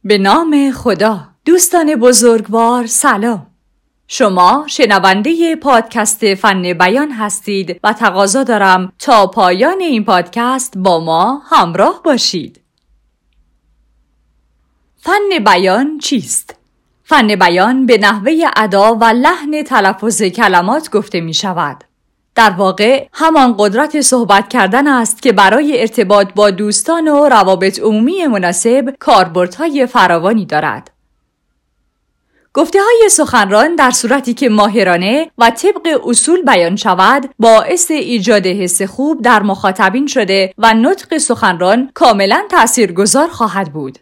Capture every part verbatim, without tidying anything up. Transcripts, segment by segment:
به نام خدا. دوستان بزرگوار سلام. شما شنونده پادکست فن بیان هستید و تقاضا دارم تا پایان این پادکست با ما همراه باشید. فن بیان چیست؟ فن بیان به نحوه ادا و لحن تلفظ کلمات گفته می شود. در واقع همان قدرت صحبت کردن است که برای ارتباط با دوستان و روابط عمومی مناسب کاربردهای فراوانی دارد. گفته‌های سخنران در صورتی که ماهرانه و طبق اصول بیان شود باعث ایجاد حس خوب در مخاطبین شده و نطق سخنران کاملا تاثیرگذار خواهد بود.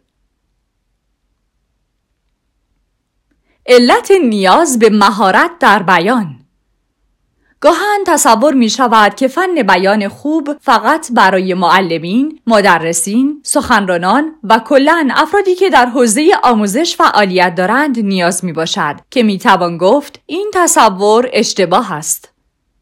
علت نیاز به مهارت در بیان. گاهن تصور می شود که فن بیان خوب فقط برای معلمین، مدرسین، سخنرانان و کلاً افرادی که در حوزه آموزش فعالیت دارند نیاز می باشد که می توان گفت این تصور اشتباه است.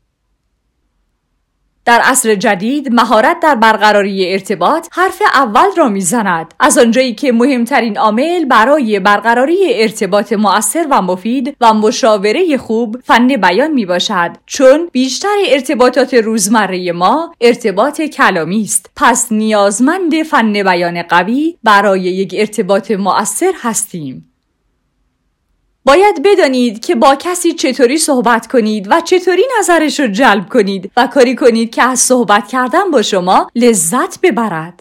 در عصر جدید مهارت در برقراری ارتباط حرف اول را میزند، از آنجایی که مهمترین عامل برای برقراری ارتباط مؤثر و مفید و مشاوره خوب فن بیان می باشد، چون بیشتر ارتباطات روزمره ما ارتباط کلامی است. پس نیازمند فن بیان قوی برای یک ارتباط مؤثر هستیم. باید بدانید که با کسی چطوری صحبت کنید و چطوری نظرش رو جلب کنید و کاری کنید که از صحبت کردن با شما لذت ببرد.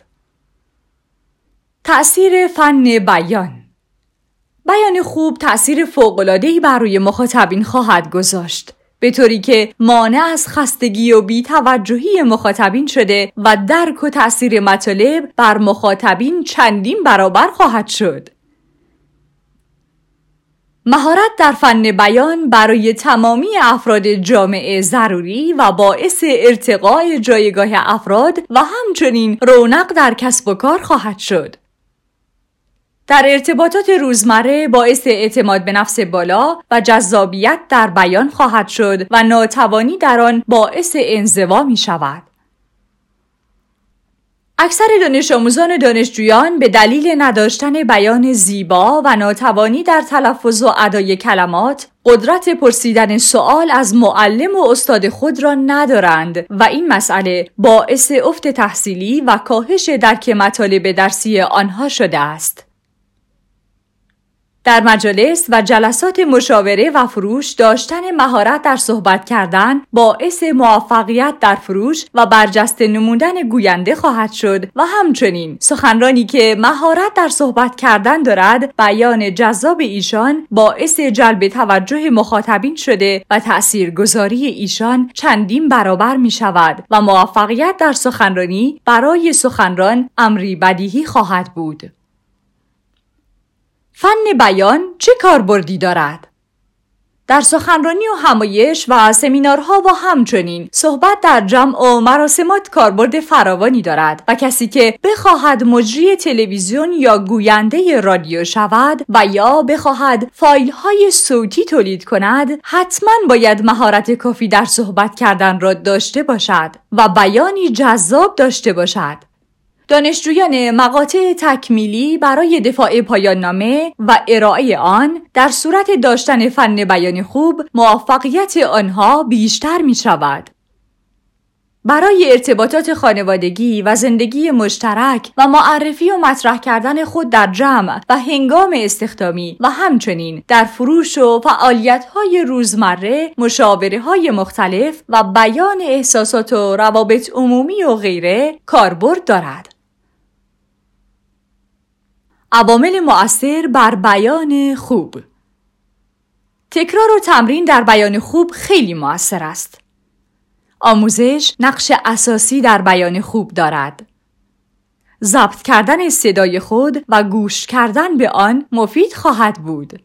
تأثیر فن بیان. بیان خوب تأثیر فوق‌العاده‌ای بر روی مخاطبین خواهد گذاشت، به طوری که مانع از خستگی و بی‌توجهی مخاطبین شده و درک و تأثیر مطالب بر مخاطبین چندین برابر خواهد شد. مهارت در فن بیان برای تمامی افراد جامعه ضروری و باعث ارتقای جایگاه افراد و همچنین رونق در کسب و کار خواهد شد. در ارتباطات روزمره باعث اعتماد به نفس بالا و جذابیت در بیان خواهد شد و ناتوانی در آن باعث انزوا می شود. اکثر دانش آموزان و دانشجویان به دلیل نداشتن بیان زیبا و ناتوانی در تلفظ و ادای کلمات قدرت پرسیدن سوال از معلم و استاد خود را ندارند و این مسئله باعث افت تحصیلی و کاهش درک مطالب درسی آنها شده است. در مجالس و جلسات مشاوره و فروش داشتن مهارت در صحبت کردن باعث موفقیت در فروش و برجسته نمودن گوینده خواهد شد و همچنین سخنرانی که مهارت در صحبت کردن دارد بیان جذاب ایشان باعث جلب توجه مخاطبین شده و تأثیرگذاری ایشان چندین برابر می شود و موفقیت در سخنرانی برای سخنران امری بدیهی خواهد بود. فن بیان چه کاربردی دارد؟ در سخنرانی و همایش و سمینارها و همچنین صحبت در جمع و مراسمات کاربرد فراوانی دارد و کسی که بخواهد مجری تلویزیون یا گوینده رادیو شود و یا بخواهد فایل‌های صوتی تولید کند حتما باید مهارت کافی در صحبت کردن را داشته باشد و بیانی جذاب داشته باشد. دانشجویان مقاطع تکمیلی برای دفاع پایان نامه و ارائه آن در صورت داشتن فن بیان خوب موفقیت آنها بیشتر می شود. برای ارتباطات خانوادگی و زندگی مشترک و معرفی و مطرح کردن خود در جمع و هنگام استخدامی و همچنین در فروش و فعالیت‌های روزمره، مشاوره‌های مختلف و بیان احساسات و روابط عمومی و غیره کاربرد دارد. عوامل مؤثر بر بیان خوب. تکرار و تمرین در بیان خوب خیلی مؤثر است. آموزش نقش اساسی در بیان خوب دارد. ضبط کردن صدای خود و گوش کردن به آن مفید خواهد بود.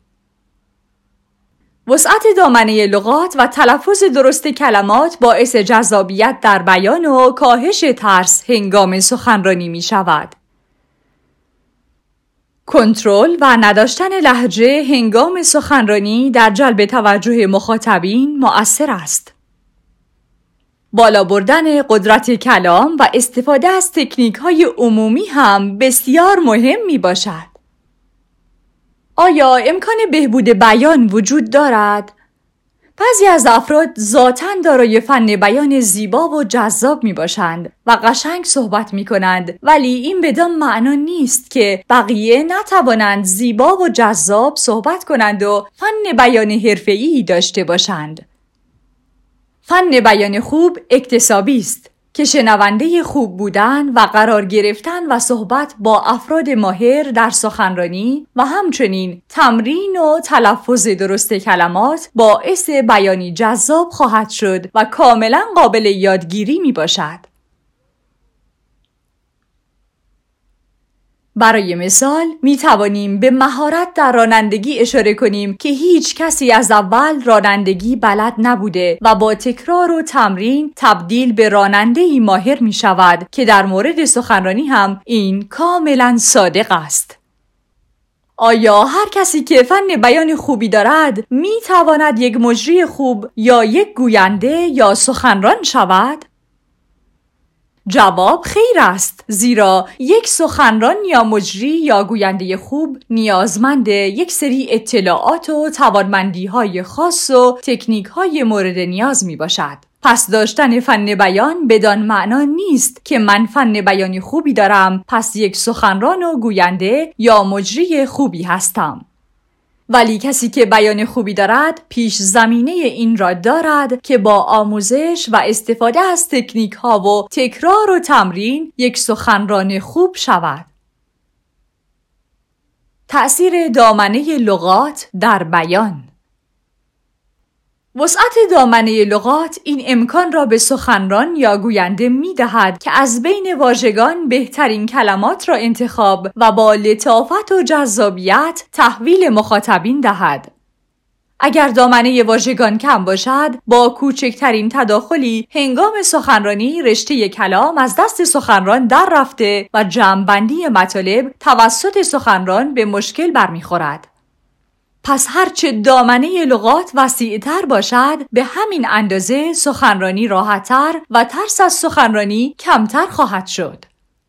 وسعت دامنه لغات و تلفظ درست کلمات باعث جذابیت در بیان و کاهش ترس هنگام سخنرانی می شود. کنترل و نداشتن لهجه هنگام سخنرانی در جلب توجه مخاطبین مؤثر است. بالا بردن قدرت کلام و استفاده از تکنیک‌های عمومی هم بسیار مهم می باشد. آیا امکان بهبود بیان وجود دارد؟ بعضی از افراد ذاتاً دارای فن بیان زیبا و جذاب می باشند و قشنگ صحبت می کنند، ولی این بدان معنا نیست که بقیه نتوانند زیبا و جذاب صحبت کنند و فن بیان حرفه‌ای داشته باشند. فن بیان خوب اکتسابی است که شنونده خوب بودن و قرار گرفتن و صحبت با افراد ماهر در سخنرانی و همچنین تمرین و تلفظ درست کلمات باعث بیانی جذاب خواهد شد و کاملا قابل یادگیری می باشد. برای مثال می توانیم به مهارت در رانندگی اشاره کنیم که هیچ کسی از اول رانندگی بلد نبوده و با تکرار و تمرین تبدیل به راننده‌ای ماهر می شود که در مورد سخنرانی هم این کاملا صادق است. آیا هر کسی که فن بیان خوبی دارد می تواند یک مجری خوب یا یک گوینده یا سخنران شود؟ جواب خیر است، زیرا یک سخنران یا مجری یا گوینده خوب نیازمند یک سری اطلاعات و توانمندی‌های خاص و تکنیک‌های مورد نیاز می باشد. پس داشتن فن بیان بدان معنا نیست که من فن بیانی خوبی دارم، پس یک سخنران و گوینده یا مجری خوبی هستم. ولی کسی که بیان خوبی دارد پیش زمینه این را دارد که با آموزش و استفاده از تکنیک ها و تکرار و تمرین یک سخنران خوب شود. تأثیر دامنه لغات در بیان. وسعت دامنه لغات این امکان را به سخنران یا گوینده می دهد که از بین واژگان بهترین کلمات را انتخاب و با لطافت و جذابیت تحویل مخاطبین دهد. اگر دامنه واژگان کم باشد، با کوچکترین تداخلی هنگام سخنرانی رشته کلام از دست سخنران در رفته و جمع‌بندی مطالب توسط سخنران به مشکل برمیخورد. پس هرچه دامنه لغات وسیع‌تر باشد، به همین اندازه سخنرانی راحت‌تر و ترس از سخنرانی کمتر خواهد شد.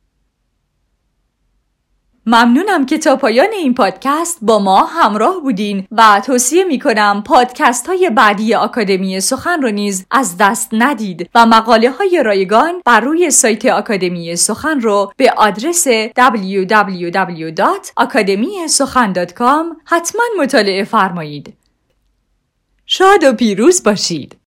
ممنونم که تا پایان این پادکست با ما همراه بودین و توصیه میکنم پادکست های بعدی آکادمی سخن رو نیز از دست ندید و مقاله های رایگان بر روی سایت آکادمی سخن رو به آدرس دبلیو دبلیو دبلیو دات آکادمی سخن دات کام حتما مطالعه فرمایید. شاد و پیروز باشید.